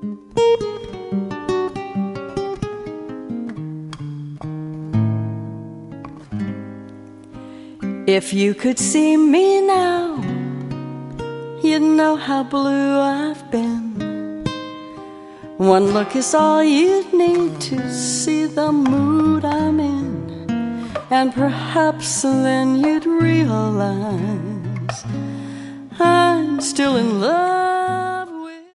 If you could see me now, you'd know how blue I've been. One look is all you'd need to see the mood I'm in, and perhaps then you'd realize I'm still in love